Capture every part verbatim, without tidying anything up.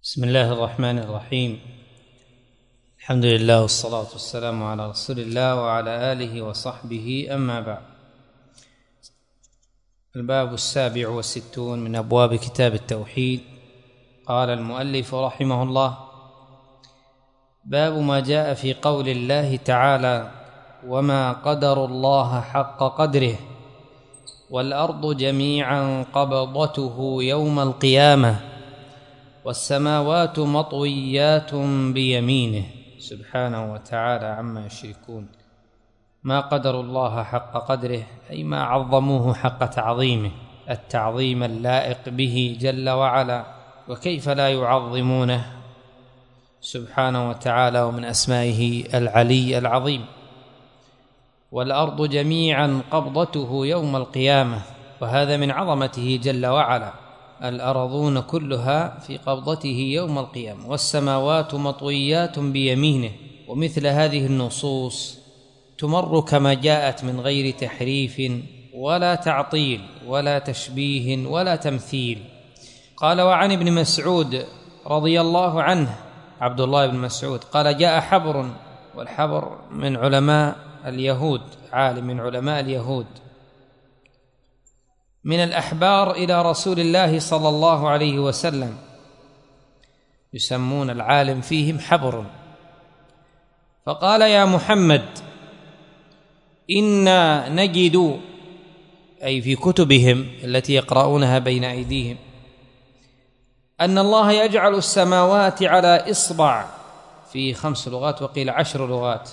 بسم الله الرحمن الرحيم. الحمد لله والصلاة والسلام على رسول الله وعلى آله وصحبه، أما بعد. الباب السابع والستون من أبواب كتاب التوحيد. قال المؤلف رحمه الله: باب ما جاء في قول الله تعالى: وما قدروا الله حق قدره والأرض جميعا قبضته يوم القيامة والسماوات مطويات بيمينه سبحانه وتعالى عما يشركون. ما قدروا الله حق قدره أي ما عظموه حق تعظيمه، التعظيم اللائق به جل وعلا، وكيف لا يعظمونه سبحانه وتعالى، ومن أسمائه العلي العظيم. والأرض جميعا قبضته يوم القيامة، وهذا من عظمته جل وعلا، الأرضون كلها في قبضته يوم القيامة، والسماوات مطويات بيمينه. ومثل هذه النصوص تمر كما جاءت من غير تحريف ولا تعطيل ولا تشبيه ولا تمثيل. قال: وعن ابن مسعود رضي الله عنه، عبد الله بن مسعود قال: جاء حبر، والحبر من علماء اليهود، عالم من علماء اليهود، من الأحبار إلى رسول الله صلى الله عليه وسلم، يسمون العالم فيهم حبر. فقال: يا محمد، إنا نجد، أي في كتبهم التي يقرؤونها بين أيديهم، أن الله يجعل السماوات على إصبع، في خمس لغات وقيل عشر لغات،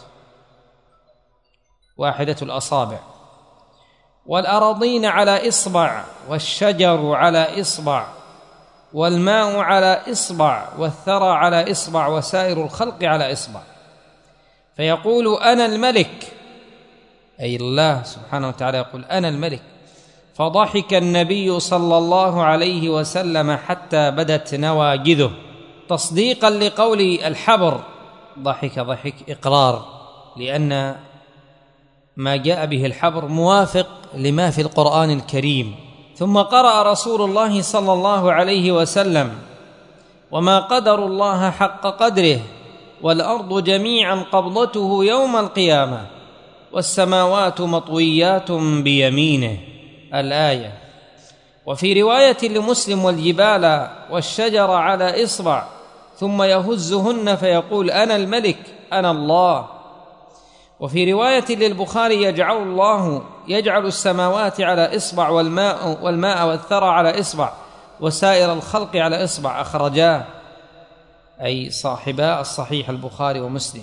واحدة الأصابع، والأراضين على إصبع، والشجر على إصبع، والماء على إصبع، والثرى على إصبع، وسائر الخلق على إصبع. فيقول: أنا الملك، أي الله سبحانه وتعالى يقول: أنا الملك. فضحك النبي صلى الله عليه وسلم حتى بدت نواجذه، تصديقا لقول الحبر. ضحك ضحك إقرار، لأن ما جاء به الحبر موافق لما في القرآن الكريم. ثم قرأ رسول الله صلى الله عليه وسلم: وما قدروا الله حق قدره والأرض جميعا قبضته يوم القيامة والسماوات مطويات بيمينه، الآية. وفي رواية لمسلم: والجبال والشجر على إصبع، ثم يهزهن فيقول: أنا الملك، أنا الله. وفي رواية للبخاري: يجعل الله يجعل السماوات على إصبع، والماء والماء والثرى على إصبع، وسائر الخلق على إصبع، أخرجاه، أي صاحبا الصحيح البخاري ومسلم.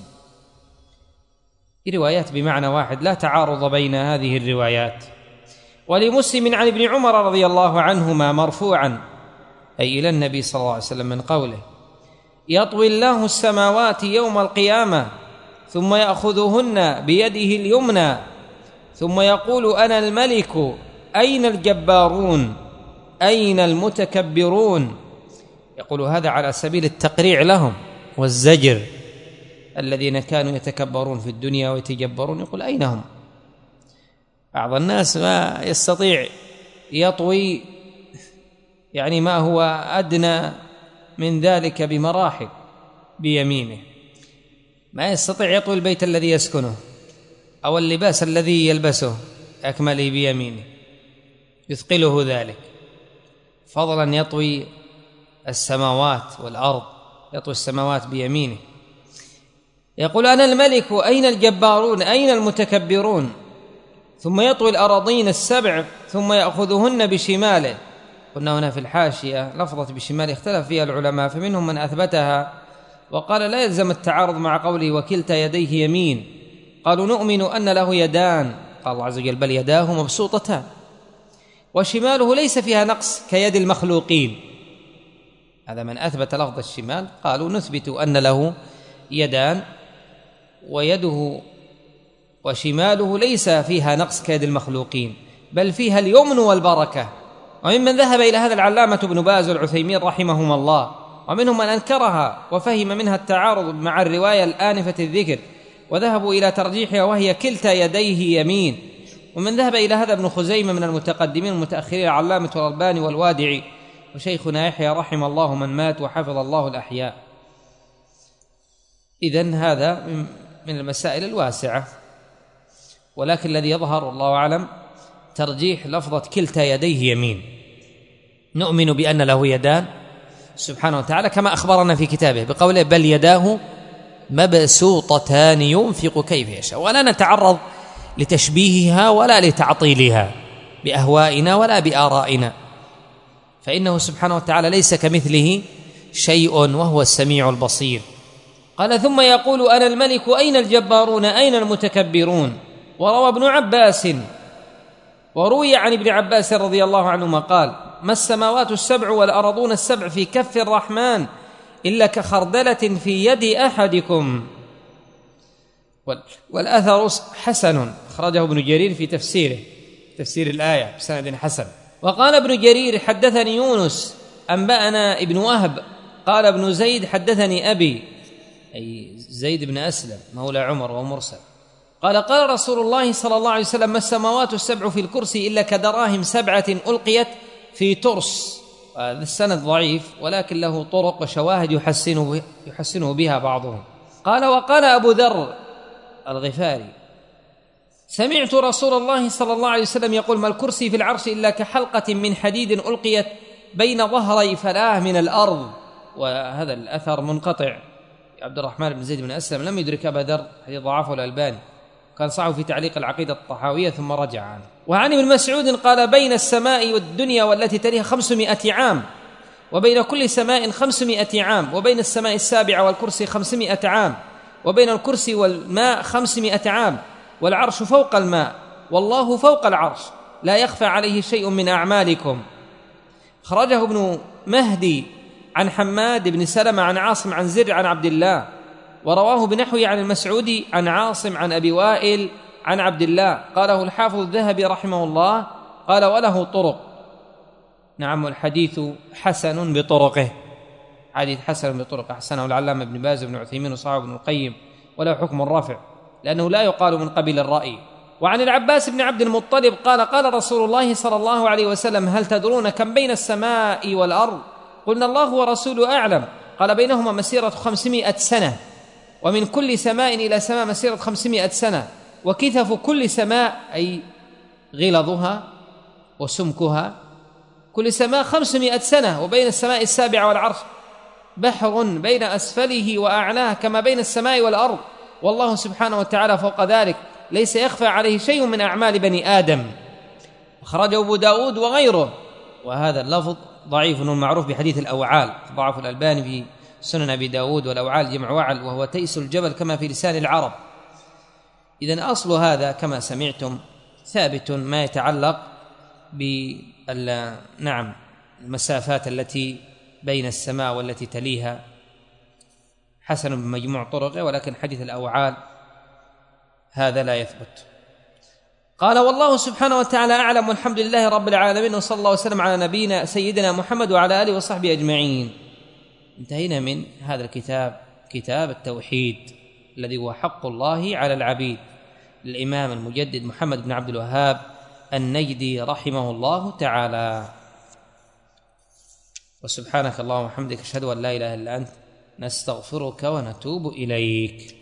روايات بمعنى واحد، لا تعارض بين هذه الروايات. ولمسلم عن ابن عمر رضي الله عنهما مرفوعا، أي إلى النبي صلى الله عليه وسلم، من قوله: يطوي الله السماوات يوم القيامة ثم يأخذهن بيده اليمنى ثم يقول: أنا الملك، أين الجبارون، أين المتكبرون. يقول هذا على سبيل التقريع لهم والزجر، الذين كانوا يتكبرون في الدنيا ويتجبرون، يقول: أين هم؟ بعض الناس ما يستطيع يطوي يعني ما هو أدنى من ذلك بمراحل بيمينه، ما يستطيع يطوي البيت الذي يسكنه أو اللباس الذي يلبسه أكمله بيمينه، يثقله ذلك، فضلا يطوي السماوات والأرض، يطوي السماوات بيمينه. يقول: أنا الملك، أين الجبارون، أين المتكبرون. ثم يطوي الأراضين السبع ثم يأخذهن بشماله. قلنا هنا في الحاشية لفظة بشماله اختلف فيها العلماء، فمنهم من أثبتها وقال لا يلزم التعارض مع قوله: وكلتا يديه يمين. قالوا: نؤمن أن له يدان، قال الله عز وجل: بل يداه مبسوطتان، وشماله ليس فيها نقص كيد المخلوقين. هذا من أثبت لفظ الشمال، قالوا نثبت أن له يدان، ويده وشماله ليس فيها نقص كيد المخلوقين، بل فيها اليمن والبركة. وممن ذهب إلى هذا العلامة ابن باز والعثيمين رحمهما الله، ومنهم من أنكرها وفهم منها التعارض مع الرواية الآنفة الذكر، وذهبوا إلى ترجيحها وهي كلتا يديه يمين. ومن ذهب إلى هذا ابن خزيمة من المتقدمين المتأخرين، علامة الألباني والوادعي وشيخنا يحيى رحم الله من مات وحفظ الله الأحياء. إذن هذا من المسائل الواسعة، ولكن الذي يظهر والله أعلم ترجيح لفظة كلتا يديه يمين. نؤمن بأن له يدان سبحانه وتعالى كما أخبرنا في كتابه بقوله بل يداه مبسوطتان ينفق كيف يشاء، ولا نتعرض لتشبيهها ولا لتعطيلها بأهوائنا ولا بآرائنا، فإنه سبحانه وتعالى ليس كمثله شيء وهو السميع البصير. قال ثم يقول أنا الملك أين الجبارون أين المتكبرون. وروى ابن عباس وروي عن ابن عباس رضي الله عنهما قال ما السماوات السبع والأرضون السبع في كف الرحمن إلا كخردلة في يد أحدكم. والأثر حسن، أخرجه ابن جرير في تفسيره تفسير الآية بسند حسن. وقال ابن جرير حدثني يونس أنبأنا ابن وهب قال ابن زيد حدثني أبي، أي زيد بن أسلم مولى عمر ومرسل، قال قال رسول الله صلى الله عليه وسلم ما السماوات السبع في الكرسي إلا كدراهم سبعة ألقيت في ترس. هذا السند ضعيف ولكن له طرق وشواهد يحسنه, يحسنه بها بعضهم. قال وقال أبو ذر الغفاري سمعت رسول الله صلى الله عليه وسلم يقول ما الكرسي في العرش إلا كحلقة من حديد ألقيت بين ظهري فلاه من الأرض. وهذا الأثر منقطع، عبد الرحمن بن زيد بن أسلم لم يدرك أبا ذر، حديث ضعفه الألباني، كان صحه في تعليق العقيدة الطحاوية ثم رجع عنه. وعن ابن مسعود قال بين السماء والدنيا والتي تليها خمسمائة عام، وبين كل سماء خمسمائة عام، وبين السماء السابعة والكرسي خمسمائة عام، وبين الكرسي والماء خمسمائة عام، والعرش فوق الماء والله فوق العرش لا يخفى عليه شيء من أعمالكم. خرجه ابن مهدي عن حماد بن سلمة عن عاصم عن زر عن عبد الله، ورواه بنحوه عن المسعودي عن عاصم عن أبي وائل عن عبد الله. قاله الحافظ الذهبي رحمه الله قال وله طرق. نعم الحديث حسن بطرقه، حديث حسن بطرقه، حسنه العلامة ابن باز بن عثيمين وصححه ابن القيم، وله حكم الرفع لأنه لا يقال من قبيل الرأي. وعن العباس بن عبد المطلب قال قال رسول الله صلى الله عليه وسلم هل تدرون كم بين السماء والأرض؟ قلنا الله ورسوله أعلم. قال بينهما مسيرة خمسمائة سنة، ومن كل سماء إلى سماء مسيرة خمسمائة سنة، وكثف كل سماء أي غلظها وسمكها كل سماء خمسمائة سنة، وبين السماء السابعة والعرش بحر بين أسفله وأعلاه كما بين السماء والأرض، والله سبحانه وتعالى فوق ذلك ليس يخفى عليه شيء من أعمال بني آدم. أخرجه أبو داود وغيره. وهذا اللفظ ضعيف معروف بحديث الأوعال، ضعف الألباني في سنن أبي داود، والأوعال جمع وعل وهو تيس الجبل كما في لسان العرب. إذن أصل هذا كما سمعتم ثابت ما يتعلق بال نعم المسافات التي بين السماء والتي تليها، حسن بمجموع طرقه، ولكن حديث الأوعال هذا لا يثبت. قال والله سبحانه وتعالى أعلم، والحمد لله رب العالمين، وصلى الله وسلم على نبينا سيدنا محمد وعلى آله وصحبه أجمعين. انتهينا من هذا الكتاب، كتاب التوحيد الذي هو حق الله على العبيد، للإمام المجدد محمد بن عبد الوهاب النجدي رحمه الله تعالى. وسبحانك اللهم وبحمدك أشهد أن لا إله إلا أنت نستغفرك ونتوب إليك.